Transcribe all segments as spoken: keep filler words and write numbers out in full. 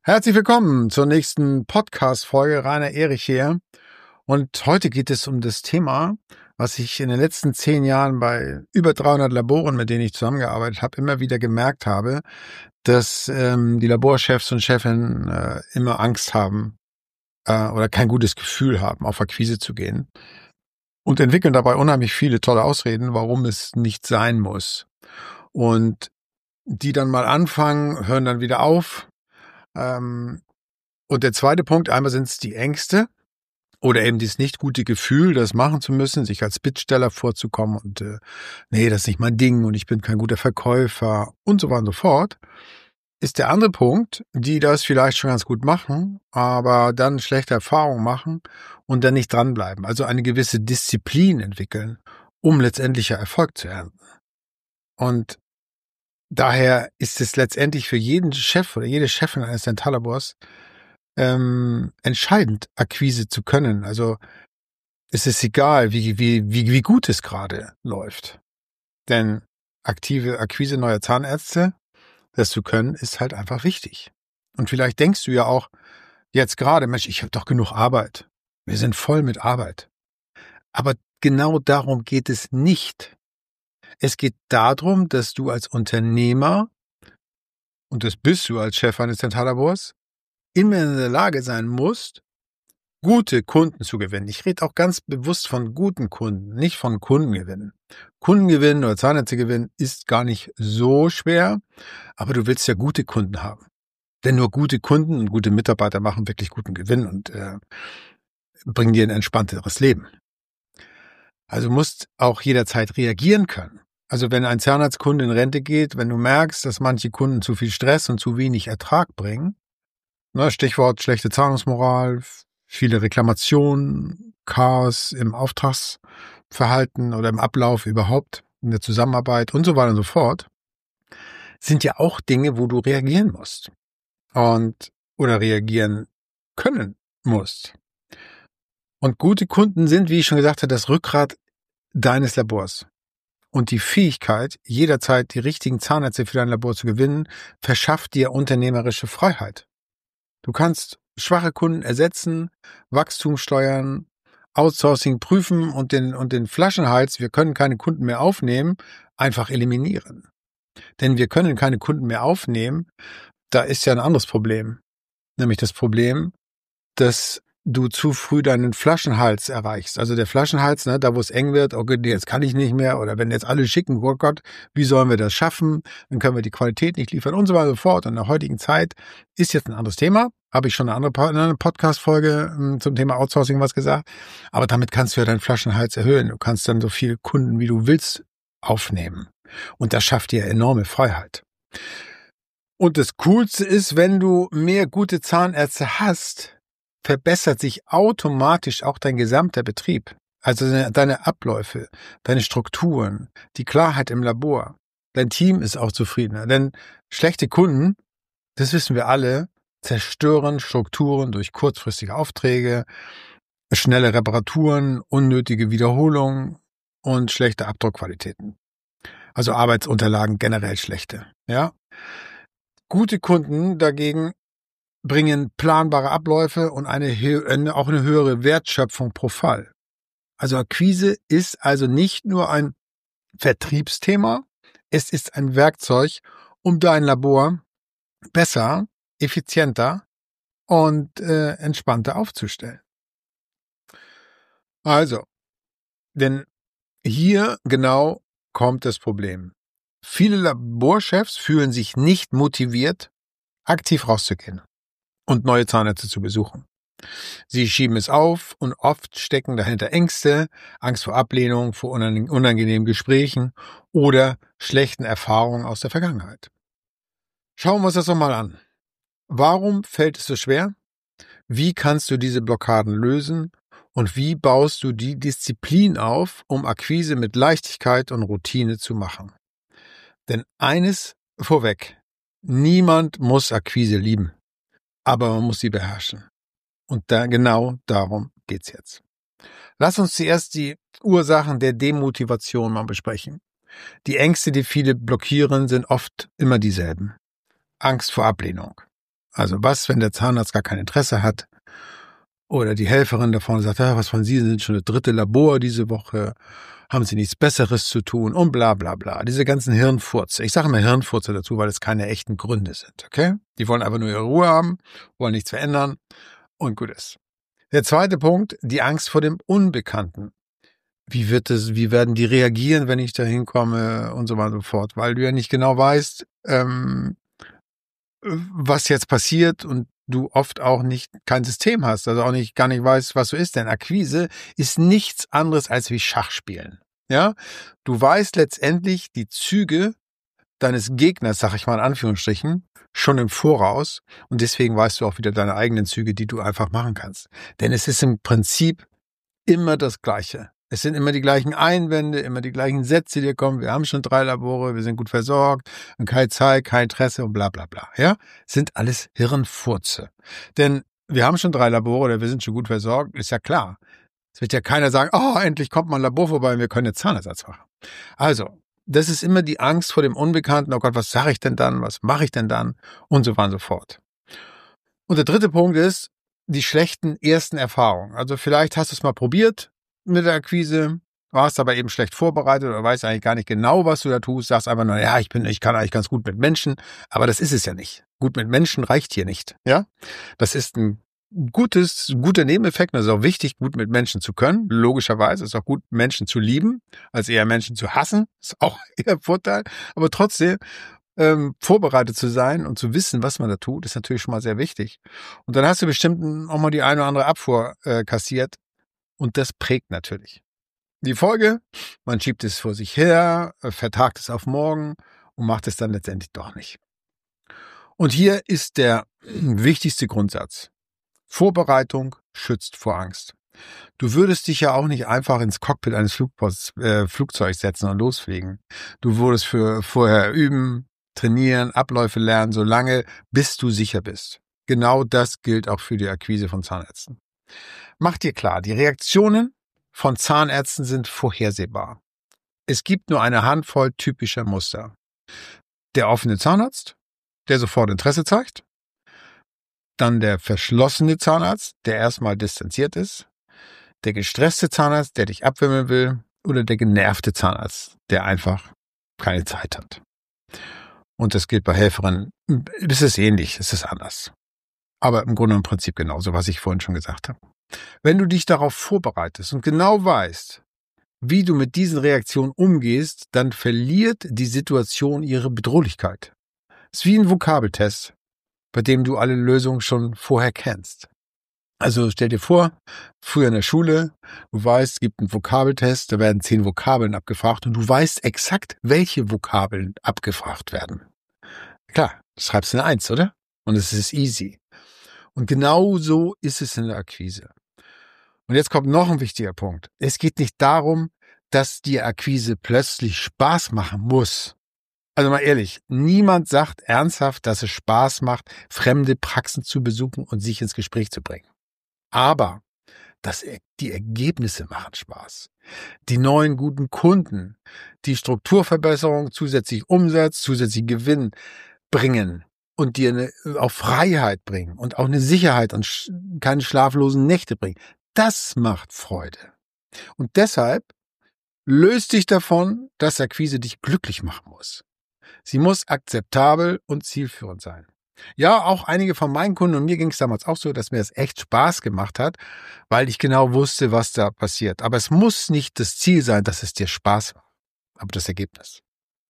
Herzlich willkommen zur nächsten Podcast-Folge. Rainer Erich hier. Und heute geht es um das Thema, was ich in den letzten zehn Jahren bei über dreihundert Laboren, mit denen ich zusammengearbeitet habe, immer wieder gemerkt habe, dass ähm, die Laborchefs und Chefinnen äh, immer Angst haben äh, oder kein gutes Gefühl haben, auf Akquise zu gehen und entwickeln dabei unheimlich viele tolle Ausreden, warum es nicht sein muss. Und die dann mal anfangen, hören dann wieder auf. Ähm, und der zweite Punkt, einmal sind es die Ängste oder eben dieses nicht gute Gefühl, das machen zu müssen, sich als Bittsteller vorzukommen und äh, nee, das ist nicht mein Ding und ich bin kein guter Verkäufer und so weiter und so fort. Ist der andere Punkt, die das vielleicht schon ganz gut machen, aber dann schlechte Erfahrungen machen und dann nicht dranbleiben. Also eine gewisse Disziplin entwickeln, um letztendlicher Erfolg zu ernten. Und daher ist es letztendlich für jeden Chef oder jede Chefin eines Dentallabors ähm, entscheidend, Akquise zu können. Also es ist egal, wie, wie, wie, wie gut es gerade läuft. Denn aktive Akquise neuer Zahnärzte, das zu können, ist halt einfach wichtig. Und vielleicht denkst du ja auch jetzt gerade, Mensch, ich habe doch genug Arbeit. Wir sind voll mit Arbeit. Aber genau darum geht es nicht. Es geht darum, dass du als Unternehmer, und das bist du als Chef eines Dentallabors, immer in der Lage sein musst, gute Kunden zu gewinnen. Ich rede auch ganz bewusst von guten Kunden, nicht von Kundengewinnen. Kundengewinn oder Zahnärztegewinn ist gar nicht so schwer, aber du willst ja gute Kunden haben. Denn nur gute Kunden und gute Mitarbeiter machen wirklich guten Gewinn und äh, bringen dir ein entspannteres Leben. Also musst auch jederzeit reagieren können. Also wenn ein Zahnarztkunde in Rente geht, wenn du merkst, dass manche Kunden zu viel Stress und zu wenig Ertrag bringen, ne, Stichwort schlechte Zahlungsmoral, viele Reklamationen, Chaos im Auftragsverhalten oder im Ablauf überhaupt, in der Zusammenarbeit und so weiter und so fort, sind ja auch Dinge, wo du reagieren musst und oder reagieren können musst. Und gute Kunden sind, wie ich schon gesagt habe, das Rückgrat deines Labors. Und die Fähigkeit, jederzeit die richtigen Zahnärzte für dein Labor zu gewinnen, verschafft dir unternehmerische Freiheit. Du kannst schwache Kunden ersetzen, Wachstum steuern, Outsourcing prüfen und den, und den Flaschenhals, wir können keine Kunden mehr aufnehmen, einfach eliminieren. Denn wir können keine Kunden mehr aufnehmen, da ist ja ein anderes Problem. Nämlich das Problem, dass du zu früh deinen Flaschenhals erreichst. Also der Flaschenhals, ne, da wo es eng wird, okay, jetzt kann ich nicht mehr, oder wenn jetzt alle schicken, oh Gott, wie sollen wir das schaffen? Dann können wir die Qualität nicht liefern und so weiter und so fort. Und in der heutigen Zeit ist jetzt ein anderes Thema. Habe ich schon eine andere eine Podcast-Folge zum Thema Outsourcing was gesagt. Aber damit kannst du ja deinen Flaschenhals erhöhen. Du kannst dann so viele Kunden, wie du willst, aufnehmen. Und das schafft dir enorme Freiheit. Und das Coolste ist, wenn du mehr gute Zahnärzte hast, verbessert sich automatisch auch dein gesamter Betrieb. Also deine Abläufe, deine Strukturen, die Klarheit im Labor. Dein Team ist auch zufriedener. Denn schlechte Kunden, das wissen wir alle, zerstören Strukturen durch kurzfristige Aufträge, schnelle Reparaturen, unnötige Wiederholungen und schlechte Abdruckqualitäten. Also Arbeitsunterlagen generell schlechte. Ja? Gute Kunden dagegen bringen planbare Abläufe und eine, auch eine höhere Wertschöpfung pro Fall. Also Akquise ist also nicht nur ein Vertriebsthema, es ist ein Werkzeug, um dein Labor besser, effizienter und äh, entspannter aufzustellen. Also, denn hier genau kommt das Problem. Viele Laborchefs fühlen sich nicht motiviert, aktiv rauszugehen und neue Zahnärzte zu besuchen. Sie schieben es auf und oft stecken dahinter Ängste, Angst vor Ablehnung, vor unangenehmen Gesprächen oder schlechten Erfahrungen aus der Vergangenheit. Schauen wir uns das doch mal an. Warum fällt es so schwer? Wie kannst du diese Blockaden lösen? Und wie baust du die Disziplin auf, um Akquise mit Leichtigkeit und Routine zu machen? Denn eines vorweg, niemand muss Akquise lieben. Aber man muss sie beherrschen. Und da genau darum geht's jetzt. Lass uns zuerst die Ursachen der Demotivation mal besprechen. Die Ängste, die viele blockieren, sind oft immer dieselben. Angst vor Ablehnung. Also was, wenn der Zahnarzt gar kein Interesse hat oder die Helferin da vorne sagt, ah, was von Sie sind schon das dritte Labor diese Woche, haben Sie nichts Besseres zu tun und bla bla bla. Diese ganzen Hirnfurze. Ich sage immer Hirnfurze dazu, weil es keine echten Gründe sind, okay? Die wollen einfach nur ihre Ruhe haben, wollen nichts verändern und gut ist. Der zweite Punkt, die Angst vor dem Unbekannten. Wie wird es, wie werden die reagieren, wenn ich da hinkomme und so weiter und so fort, weil du ja nicht genau weißt, ähm, was jetzt passiert und du oft auch nicht kein System hast, also auch nicht gar nicht weißt, was so ist. Denn Akquise ist nichts anderes als wie Schachspielen. Ja, du weißt letztendlich die Züge deines Gegners, sag ich mal in Anführungsstrichen, schon im Voraus und deswegen weißt du auch wieder deine eigenen Züge, die du einfach machen kannst. Denn es ist im Prinzip immer das Gleiche. Es sind immer die gleichen Einwände, immer die gleichen Sätze, die kommen. Wir haben schon drei Labore, wir sind gut versorgt und keine Zeit, kein Interesse und bla bla bla. Ja, sind alles Hirnfurze. Denn wir haben schon drei Labore oder wir sind schon gut versorgt, ist ja klar. Es wird ja keiner sagen, oh, endlich kommt mal ein Labor vorbei und wir können jetzt Zahnersatz machen. Also, das ist immer die Angst vor dem Unbekannten. Oh Gott, was sage ich denn dann? Was mache ich denn dann? Und so weiter und so fort. Und der dritte Punkt ist die schlechten ersten Erfahrungen. Also vielleicht hast du es mal probiert mit der Akquise, warst aber eben schlecht vorbereitet oder weißt eigentlich gar nicht genau, was du da tust, sagst einfach nur, ja, ich bin, ich kann eigentlich ganz gut mit Menschen, aber das ist es ja nicht. Gut mit Menschen reicht hier nicht, ja? Das ist ein gutes, guter Nebeneffekt, das ist auch wichtig, gut mit Menschen zu können. Logischerweise ist es auch gut, Menschen zu lieben, als eher Menschen zu hassen. Ist auch eher ein Vorteil, aber trotzdem, Ähm, vorbereitet zu sein und zu wissen, was man da tut, ist natürlich schon mal sehr wichtig. Und dann hast du bestimmt auch mal die eine oder andere Abfuhr äh, kassiert und das prägt natürlich. Die Folge, man schiebt es vor sich her, äh, vertagt es auf morgen und macht es dann letztendlich doch nicht. Und hier ist der wichtigste Grundsatz. Vorbereitung schützt vor Angst. Du würdest dich ja auch nicht einfach ins Cockpit eines Flugpost, äh, Flugzeugs setzen und losfliegen. Du würdest für vorher üben, trainieren, Abläufe lernen, solange bis du sicher bist. Genau das gilt auch für die Akquise von Zahnärzten. Mach dir klar, die Reaktionen von Zahnärzten sind vorhersehbar. Es gibt nur eine Handvoll typischer Muster. Der offene Zahnarzt, der sofort Interesse zeigt. Dann der verschlossene Zahnarzt, der erstmal distanziert ist. Der gestresste Zahnarzt, der dich abwimmeln will. Oder der genervte Zahnarzt, der einfach keine Zeit hat. Und das gilt bei Helferinnen. Das ist ähnlich, es ist anders. Aber im Grunde im Prinzip genauso, was ich vorhin schon gesagt habe. Wenn du dich darauf vorbereitest und genau weißt, wie du mit diesen Reaktionen umgehst, dann verliert die Situation ihre Bedrohlichkeit. Es ist wie ein Vokabeltest, bei dem du alle Lösungen schon vorher kennst. Also stell dir vor, früher in der Schule, du weißt, es gibt einen Vokabeltest, da werden zehn Vokabeln abgefragt und du weißt exakt, welche Vokabeln abgefragt werden. Klar, schreibst du eine Eins, oder? Und es ist easy. Und genau so ist es in der Akquise. Und jetzt kommt noch ein wichtiger Punkt. Es geht nicht darum, dass die Akquise plötzlich Spaß machen muss. Also mal ehrlich, niemand sagt ernsthaft, dass es Spaß macht, fremde Praxen zu besuchen und sich ins Gespräch zu bringen. Aber das, die Ergebnisse machen Spaß. Die neuen guten Kunden, die Strukturverbesserung, zusätzlich Umsatz, zusätzlich Gewinn bringen und dir eine, auch Freiheit bringen und auch eine Sicherheit und sch- keine schlaflosen Nächte bringen. Das macht Freude. Und deshalb löst dich davon, dass Akquise dich glücklich machen muss. Sie muss akzeptabel und zielführend sein. Ja, auch einige von meinen Kunden und mir ging es damals auch so, dass mir das echt Spaß gemacht hat, weil ich genau wusste, was da passiert. Aber es muss nicht das Ziel sein, dass es dir Spaß macht, aber das Ergebnis.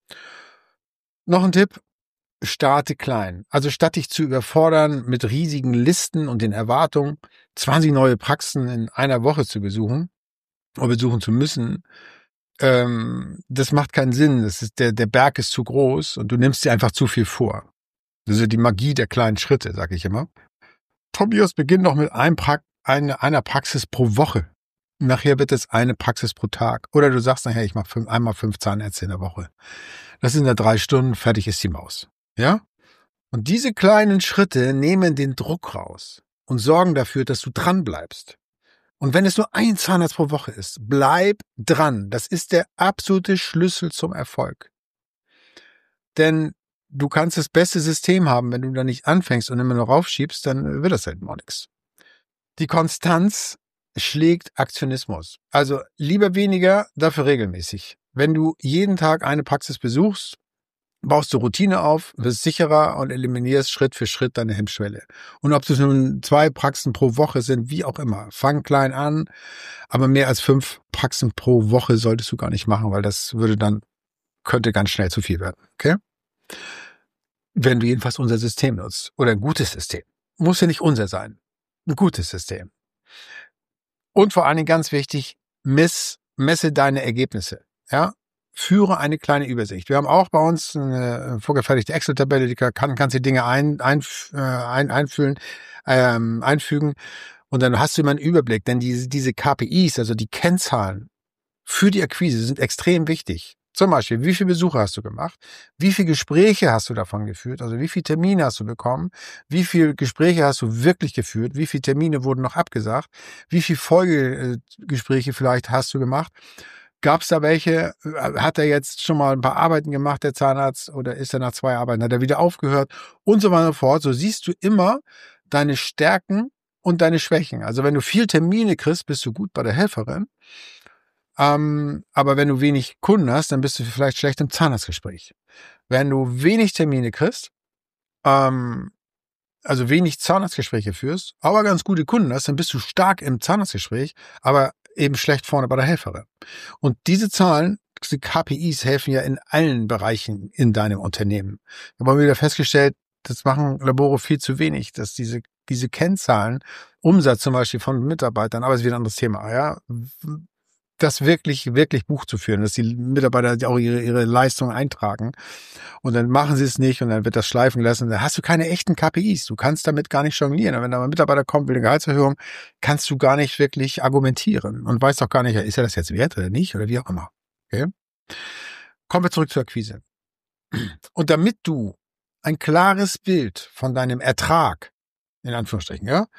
Noch ein Tipp, starte klein. Also statt dich zu überfordern mit riesigen Listen und den Erwartungen, zwanzig neue Praxen in einer Woche zu besuchen oder besuchen zu müssen, ähm, das macht keinen Sinn. Das ist, der, der Berg ist zu groß und du nimmst dir einfach zu viel vor. Das ist die Magie der kleinen Schritte, sage ich immer. Tobias beginnt noch mit einem pra- eine, einer Praxis pro Woche. Nachher wird es eine Praxis pro Tag. Oder du sagst nachher, ich mache fünf, einmal fünf Zahnärzte in der Woche. Das sind ja drei Stunden, fertig ist die Maus. Ja? Und diese kleinen Schritte nehmen den Druck raus und sorgen dafür, dass du dran bleibst. Und wenn es nur ein Zahnarzt pro Woche ist, bleib dran. Das ist der absolute Schlüssel zum Erfolg. Denn du kannst das beste System haben, wenn du da nicht anfängst und immer noch raufschiebst, dann wird das halt auch nichts. Die Konstanz schlägt Aktionismus. Also lieber weniger, dafür regelmäßig. Wenn du jeden Tag eine Praxis besuchst, baust du Routine auf, wirst sicherer und eliminierst Schritt für Schritt deine Hemmschwelle. Und ob das nun zwei Praxen pro Woche sind, wie auch immer, fang klein an, aber mehr als fünf Praxen pro Woche solltest du gar nicht machen, weil das würde dann, könnte ganz schnell zu viel werden, okay? Wenn du jedenfalls unser System nutzt oder ein gutes System. Muss ja nicht unser sein. Ein gutes System. Und vor allen Dingen ganz wichtig, miss, messe deine Ergebnisse. Ja, führe eine kleine Übersicht. Wir haben auch bei uns eine vorgefertigte Excel-Tabelle, die kann, kannst die Dinge ein, ein, ein, einfüllen, ähm, einfügen und dann hast du immer einen Überblick. Denn diese, diese K P Is, also die Kennzahlen für die Akquise, sind extrem wichtig. Zum Beispiel, wie viele Besuche hast du gemacht? Wie viele Gespräche hast du davon geführt? Also wie viele Termine hast du bekommen? Wie viele Gespräche hast du wirklich geführt? Wie viele Termine wurden noch abgesagt? Wie viele Folgegespräche vielleicht hast du gemacht? Gab es da welche? Hat er jetzt schon mal ein paar Arbeiten gemacht, der Zahnarzt? Oder ist er nach zwei Arbeiten? Hat er wieder aufgehört? Und so weiter und so fort. So siehst du immer deine Stärken und deine Schwächen. Also wenn du viel Termine kriegst, bist du gut bei der Helferin. Ähm, aber wenn du wenig Kunden hast, dann bist du vielleicht schlecht im Zahnarztgespräch. Wenn du wenig Termine kriegst, ähm, also wenig Zahnarztgespräche führst, aber ganz gute Kunden hast, dann bist du stark im Zahnarztgespräch, aber eben schlecht vorne bei der Helferin. Und diese Zahlen, diese K P Is helfen ja in allen Bereichen in deinem Unternehmen. Wir haben wieder festgestellt, das machen Labore viel zu wenig, dass diese diese Kennzahlen, Umsatz zum Beispiel von Mitarbeitern, aber es ist wieder ein anderes Thema, ja, das wirklich, wirklich Buch zu führen, dass die Mitarbeiter auch ihre, ihre Leistung eintragen. Und dann machen sie es nicht und dann wird das schleifen gelassen. Da hast du keine echten K P Is. Du kannst damit gar nicht jonglieren. Und wenn da mal ein Mitarbeiter kommt, will eine Gehaltserhöhung, kannst du gar nicht wirklich argumentieren und weißt auch gar nicht, ist er das jetzt wert oder nicht oder wie auch immer. Okay? Kommen wir zurück zur Akquise. Und damit du ein klares Bild von deinem Ertrag, in Anführungsstrichen, ja,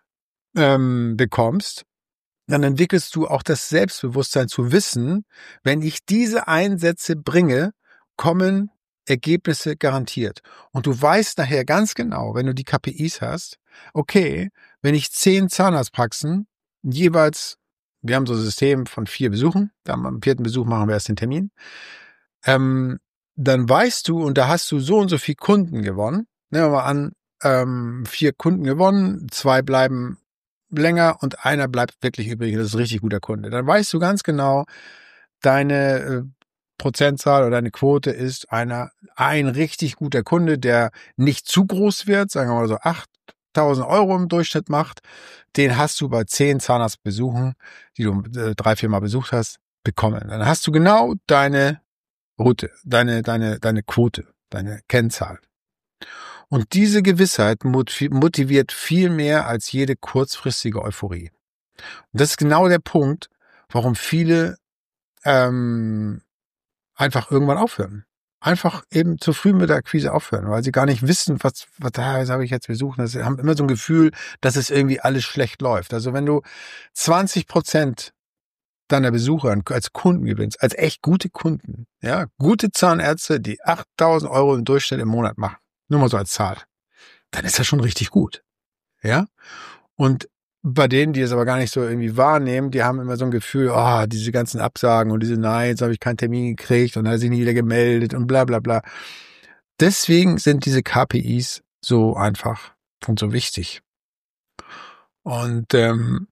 ähm, bekommst, dann entwickelst du auch das Selbstbewusstsein zu wissen, wenn ich diese Einsätze bringe, kommen Ergebnisse garantiert. Und du weißt nachher ganz genau, wenn du die K P Is hast, okay, wenn ich zehn Zahnarztpraxen jeweils, wir haben so ein System von vier Besuchen, dann am vierten Besuch machen wir erst den Termin, ähm, dann weißt du, und da hast du so und so viele Kunden gewonnen, nehmen wir mal an, ähm, vier Kunden gewonnen, zwei bleiben länger und einer bleibt wirklich übrig. Das ist ein richtig guter Kunde. Dann weißt du ganz genau, deine äh, Prozentzahl oder deine Quote ist einer ein richtig guter Kunde, der nicht zu groß wird, sagen wir mal so achttausend Euro im Durchschnitt macht. Den hast du bei zehn Zahnarztbesuchen, die du äh, drei, vier Mal besucht hast, bekommen. Dann hast du genau deine Route, deine, deine, deine Quote, deine Kennzahl. Und diese Gewissheit motiviert viel mehr als jede kurzfristige Euphorie. Und das ist genau der Punkt, warum viele ähm, einfach irgendwann aufhören. Einfach eben zu früh mit der Akquise aufhören, weil sie gar nicht wissen, was, was da habe ich jetzt besucht. Sie haben immer so ein Gefühl, dass es irgendwie alles schlecht läuft. Also wenn du zwanzig Prozent deiner Besucher als Kunden gewinnst, als echt gute Kunden, ja, gute Zahnärzte, die achttausend Euro im Durchschnitt im Monat machen, nur mal so als Zahl, dann ist das schon richtig gut. Ja? Und bei denen, die es aber gar nicht so irgendwie wahrnehmen, die haben immer so ein Gefühl, ah, oh, diese ganzen Absagen und diese Nein, jetzt habe ich keinen Termin gekriegt und dann hat sich nie wieder gemeldet und bla bla bla. Deswegen sind diese K P Is so einfach und so wichtig. Und ähm,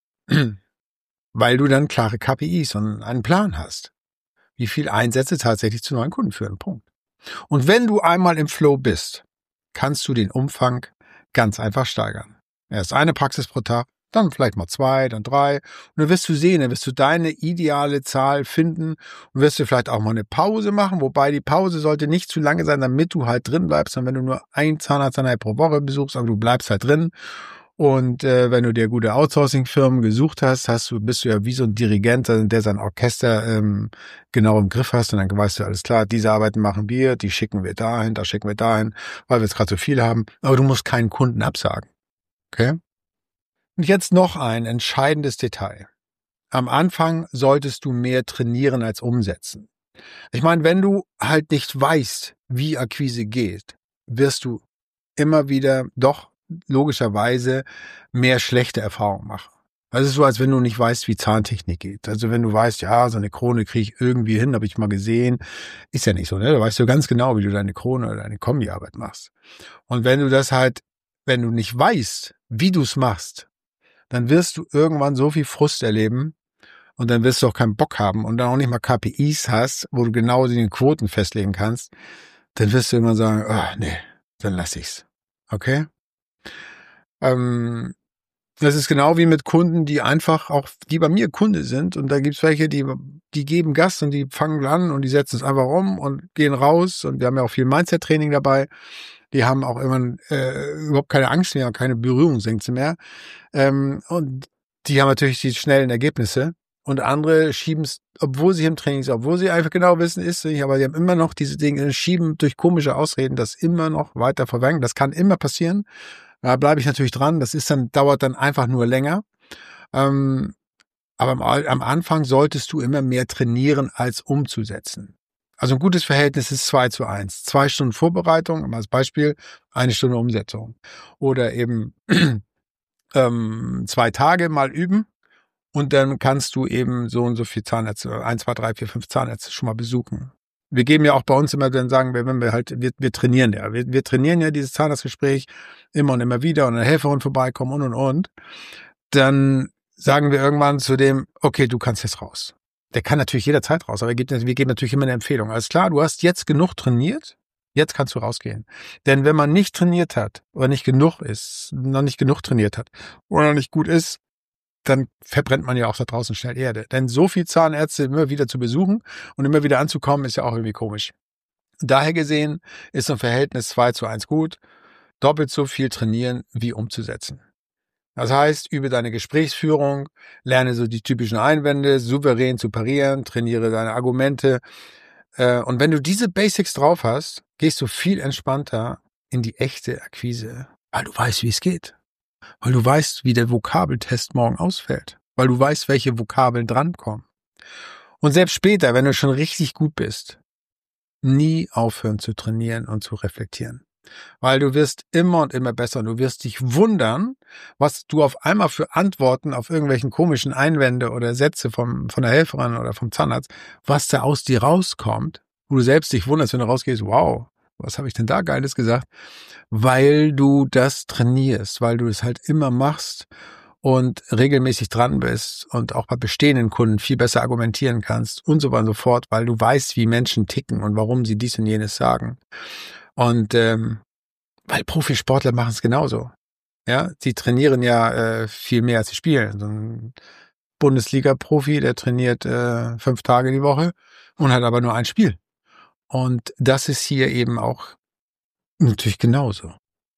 weil du dann klare K P Is und einen Plan hast, wie viel Einsätze tatsächlich zu neuen Kunden führen. Punkt. Und wenn du einmal im Flow bist, kannst du den Umfang ganz einfach steigern. Erst eine Praxis pro Tag, dann vielleicht mal zwei, dann drei. Und dann wirst du sehen, dann wirst du deine ideale Zahl finden und wirst du vielleicht auch mal eine Pause machen, wobei die Pause sollte nicht zu lange sein, damit du halt drin bleibst. Und wenn du nur ein Zahnarzteinheit pro Woche besuchst, aber du bleibst halt drin. Und äh, wenn du dir gute Outsourcing-Firmen gesucht hast, hast du, bist du ja wie so ein Dirigent, der sein Orchester ähm, genau im Griff hast und dann weißt du, alles klar, diese Arbeiten machen wir, die schicken wir dahin, da schicken wir dahin, weil wir jetzt gerade so viel haben. Aber du musst keinen Kunden absagen. Okay? Und jetzt noch ein entscheidendes Detail. Am Anfang solltest du mehr trainieren als umsetzen. Ich meine, wenn du halt nicht weißt, wie Akquise geht, wirst du immer wieder doch logischerweise mehr schlechte Erfahrungen machen. Also es ist so, als wenn du nicht weißt, wie Zahntechnik geht. Also wenn du weißt, ja, so eine Krone kriege ich irgendwie hin, habe ich mal gesehen. Ist ja nicht so, ne? Da weißt du ganz genau, wie du deine Krone oder deine Kombiarbeit machst. Und wenn du das halt, wenn du nicht weißt, wie du es machst, dann wirst du irgendwann so viel Frust erleben und dann wirst du auch keinen Bock haben und dann auch nicht mal K P Is hast, wo du genau die Quoten festlegen kannst, dann wirst du immer sagen, oh, nee, dann lass ich's. Okay? Ähm, das ist genau wie mit Kunden, die einfach auch, die bei mir Kunde sind und da gibt's welche, die, die geben Gas und die fangen an und die setzen es einfach um und gehen raus und wir haben ja auch viel Mindset-Training dabei. Die haben auch immer äh, überhaupt keine Angst mehr, keine Berührungsängste mehr. Ähm, und die haben natürlich die schnellen Ergebnisse. Und andere schieben es, obwohl sie im Training sind, obwohl sie einfach genau wissen, ist nicht, aber die haben immer noch diese Dinge, schieben durch komische Ausreden das immer noch weiter verwendet. Das kann immer passieren. Da bleibe ich natürlich dran. Das ist dann, dauert dann einfach nur länger. Ähm, aber am, am Anfang solltest du immer mehr trainieren, als umzusetzen. Also ein gutes Verhältnis ist zwei zu eins. Zwei Stunden Vorbereitung, mal als Beispiel, eine Stunde Umsetzung. Oder eben ähm, zwei Tage mal üben. Und dann kannst du eben so und so viel Zahnärzte, eins, zwei, drei, vier, fünf Zahnärzte schon mal besuchen. Wir geben ja auch bei uns immer, dann sagen wir, wenn wir halt, wir, wir trainieren ja. Wir, wir trainieren ja dieses Zahnarztgespräch immer und immer wieder und eine Helferin vorbeikommen und und und. Dann sagen wir irgendwann zu dem, okay, du kannst jetzt raus. Der kann natürlich jederzeit raus, aber wir geben, wir geben natürlich immer eine Empfehlung. Alles klar, du hast jetzt genug trainiert, jetzt kannst du rausgehen. Denn wenn man nicht trainiert hat oder nicht genug ist, noch nicht genug trainiert hat oder noch nicht gut ist, dann verbrennt man ja auch da draußen schnell Erde. Denn so viel Zahnärzte immer wieder zu besuchen und immer wieder anzukommen, ist ja auch irgendwie komisch. Daher gesehen ist so ein Verhältnis zwei zu eins gut, doppelt so viel trainieren wie umzusetzen. Das heißt, übe deine Gesprächsführung, lerne so die typischen Einwände, souverän zu parieren, trainiere deine Argumente. Und wenn du diese Basics drauf hast, gehst du viel entspannter in die echte Akquise, weil du weißt, wie es geht. Weil du weißt, wie der Vokabeltest morgen ausfällt. Weil du weißt, welche Vokabeln drankommen. Und selbst später, wenn du schon richtig gut bist, nie aufhören zu trainieren und zu reflektieren. Weil du wirst immer und immer besser und du wirst dich wundern, was du auf einmal für Antworten auf irgendwelchen komischen Einwände oder Sätze vom, von der Helferin oder vom Zahnarzt, was da aus dir rauskommt, wo du selbst dich wunderst, wenn du rausgehst, wow, was habe ich denn da Geiles gesagt? Weil du das trainierst, weil du es halt immer machst und regelmäßig dran bist und auch bei bestehenden Kunden viel besser argumentieren kannst und so weiter und so fort, weil du weißt, wie Menschen ticken und warum sie dies und jenes sagen. Und ähm, weil Profisportler machen es genauso. Ja, sie trainieren ja äh, viel mehr als sie spielen. So ein Bundesliga-Profi, der trainiert äh, fünf Tage die Woche und hat aber nur ein Spiel. Und das ist hier eben auch natürlich genauso.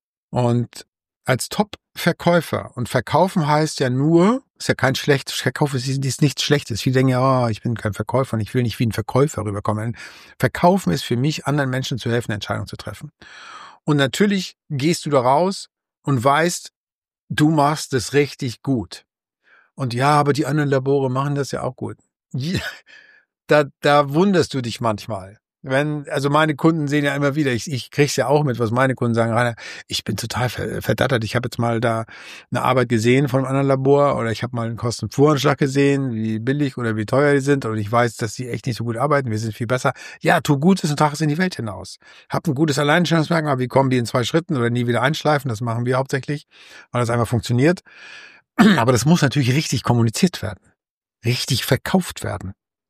Und als Top-Verkäufer, und verkaufen heißt ja nur, ist ja kein schlechtes, Verkauf ist, ist nichts Schlechtes. Viele denken ja, oh, ich bin kein Verkäufer und ich will nicht wie ein Verkäufer rüberkommen. Verkaufen ist für mich, anderen Menschen zu helfen, Entscheidungen zu treffen. Und natürlich gehst du da raus und weißt, du machst es richtig gut. Und ja, aber die anderen Labore machen das ja auch gut. Da, da wunderst du dich manchmal. Wenn, also meine Kunden sehen ja immer wieder, ich, ich krieg's ja auch mit, was meine Kunden sagen, Rainer, ich bin total verdattert. Ich habe jetzt mal da eine Arbeit gesehen von einem anderen Labor oder ich habe mal einen Kostenvoranschlag gesehen, wie billig oder wie teuer die sind und ich weiß, dass die echt nicht so gut arbeiten, wir sind viel besser. Ja, tu Gutes und trag es in die Welt hinaus. Hab ein gutes Alleinstellungsmerkmal, wie kommen die in zwei Schritten oder nie wieder einschleifen, das machen wir hauptsächlich, weil das einfach funktioniert. Aber das muss natürlich richtig kommuniziert werden, richtig verkauft werden.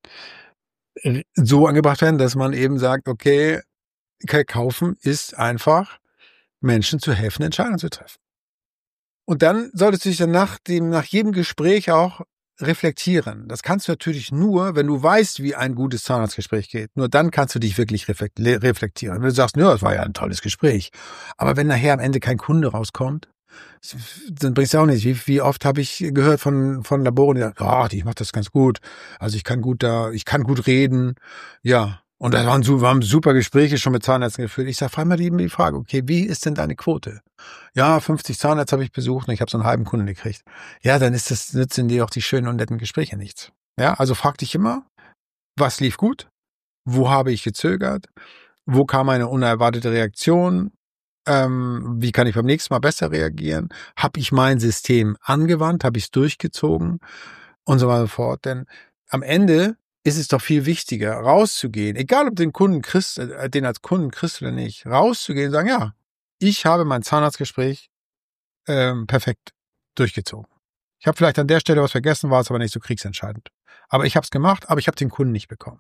So angebracht werden, dass man eben sagt, okay, kaufen ist einfach, Menschen zu helfen, Entscheidungen zu treffen. Und dann solltest du dich dann nach dem, nach jedem Gespräch auch reflektieren. Das kannst du natürlich nur, wenn du weißt, wie ein gutes Zahnarztgespräch geht. Nur dann kannst du dich wirklich reflektieren. Wenn du sagst, ja, das war ja ein tolles Gespräch. Aber wenn nachher am Ende kein Kunde rauskommt, dann bringt's ja auch nicht. Wie, wie oft habe ich gehört von von Laboren, die sagen, oh, ich mache das ganz gut. Also ich kann gut da, ich kann gut reden. Ja, und da waren, wir haben super Gespräche schon mit Zahnärzten geführt. Ich sage, frag mal die Frage, okay, wie ist denn deine Quote? Ja, fünfzig Zahnärzte habe ich besucht und ich habe so einen halben Kunden gekriegt. Ja, dann ist das, nützen dir auch die schönen und netten Gespräche nichts. Ja, also frag dich immer, was lief gut Wo habe ich gezögert? Wo kam eine unerwartete Reaktion? Ähm, wie kann ich beim nächsten Mal besser reagieren? Habe ich mein System angewandt? Habe ich es durchgezogen? Und so weiter und so fort. Denn am Ende ist es doch viel wichtiger, rauszugehen, egal ob du den Kunden kriegst, äh, den als Kunden kriegst oder nicht, rauszugehen und sagen, ja, ich habe mein Zahnarztgespräch ähm, perfekt durchgezogen. Ich habe vielleicht an der Stelle was vergessen, war es aber nicht so kriegsentscheidend. Aber ich habe es gemacht, aber ich habe den Kunden nicht bekommen.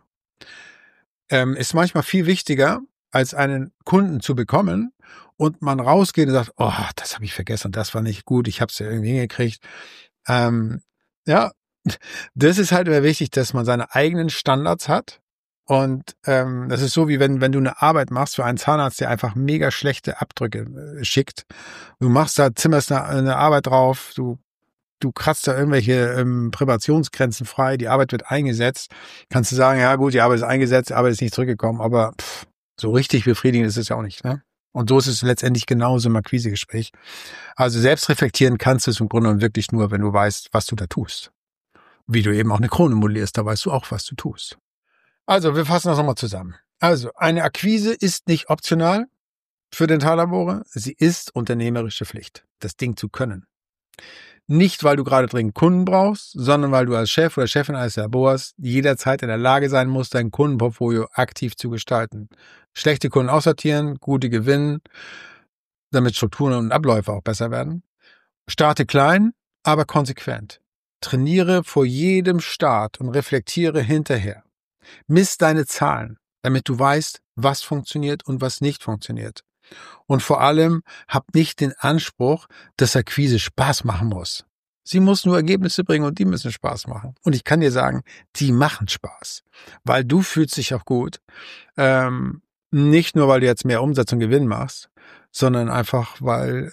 Ähm, ist manchmal viel wichtiger, als einen Kunden zu bekommen und man rausgeht und sagt, oh, das habe ich vergessen, das war nicht gut, ich habe es ja irgendwie hingekriegt. Ähm, ja, das ist halt immer wichtig, dass man seine eigenen Standards hat. Und ähm, das ist so, wie wenn wenn du eine Arbeit machst für einen Zahnarzt, der einfach mega schlechte Abdrücke äh, schickt. Du machst da, zimmerst eine, eine Arbeit drauf, du du kratzt da irgendwelche ähm, Präventionsgrenzen frei, die Arbeit wird eingesetzt. Kannst du sagen, ja gut, die Arbeit ist eingesetzt, die Arbeit ist nicht zurückgekommen, aber pff, so richtig befriedigend ist es ja auch nicht. Ne? Und so ist es letztendlich genauso im Akquisegespräch. Also selbst reflektieren kannst du es im Grunde genommen wirklich nur, wenn du weißt, was du da tust. Wie du eben auch eine Krone modellierst, da weißt du auch, was du tust. Also, wir fassen das nochmal zusammen. Also, eine Akquise ist nicht optional für Dentallabore. Sie ist unternehmerische Pflicht, das Ding zu können. Nicht, weil du gerade dringend Kunden brauchst, sondern weil du als Chef oder Chefin eines Labors jederzeit in der Lage sein musst, dein Kundenportfolio aktiv zu gestalten. Schlechte Kunden aussortieren, gute gewinnen, damit Strukturen und Abläufe auch besser werden. Starte klein, aber konsequent. Trainiere vor jedem Start und reflektiere hinterher. Miss deine Zahlen, damit du weißt, was funktioniert und was nicht funktioniert. Und vor allem, hab nicht den Anspruch, dass Akquise Spaß machen muss. Sie muss nur Ergebnisse bringen und die müssen Spaß machen. Und ich kann dir sagen, die machen Spaß. Weil du fühlst dich auch gut. Ähm, nicht nur, weil du jetzt mehr Umsatz und Gewinn machst, sondern einfach, weil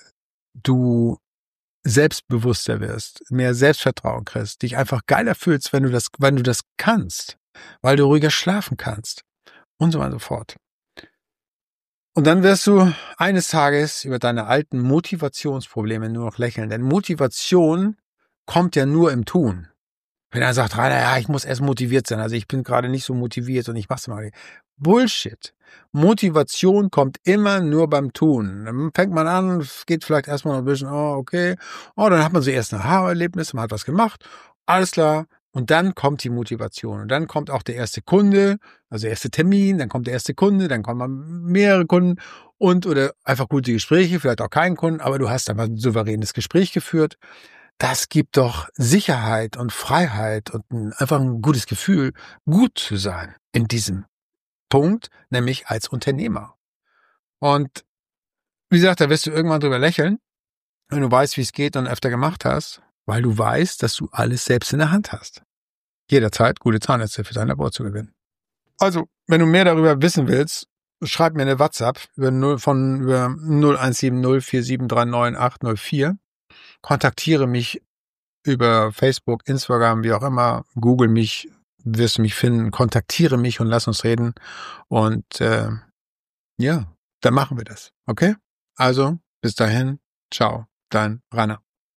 du selbstbewusster wirst, mehr Selbstvertrauen kriegst, dich einfach geiler fühlst, wenn du das, wenn du das kannst, weil du ruhiger schlafen kannst und so weiter und so fort. Und dann wirst du eines Tages über deine alten Motivationsprobleme nur noch lächeln, denn Motivation kommt ja nur im Tun. Wenn er sagt, Rainer, ja, ich muss erst motiviert sein, also ich bin gerade nicht so motiviert und ich mach's mal. Bullshit. Motivation kommt immer nur beim Tun. Dann fängt man an, geht vielleicht erstmal ein bisschen, oh, okay. Oh, dann hat man so erst ein Aha-Erlebnis, man hat was gemacht. Alles klar. Und dann kommt die Motivation. Und dann kommt auch der erste Kunde, also der erste Termin, dann kommt der erste Kunde, dann kommen mehrere Kunden und oder einfach gute Gespräche, vielleicht auch keinen Kunden, aber du hast einfach ein souveränes Gespräch geführt. Das gibt doch Sicherheit und Freiheit und ein, einfach ein gutes Gefühl, gut zu sein in diesem Punkt, nämlich als Unternehmer. Und wie gesagt, da wirst du irgendwann drüber lächeln, wenn du weißt, wie es geht und öfter gemacht hast, weil du weißt, dass du alles selbst in der Hand hast. Jederzeit gute Zahnärzte für dein Labor zu gewinnen. Also, wenn du mehr darüber wissen willst, schreib mir eine WhatsApp über null von über null eins sieben null vier sieben drei neun acht null vier. Kontaktiere mich über Facebook, Instagram, wie auch immer. Google mich, wirst du mich finden. Kontaktiere mich und lass uns reden. Und äh, ja, dann machen wir das. Okay? Also, bis dahin. Ciao, dein Rainer.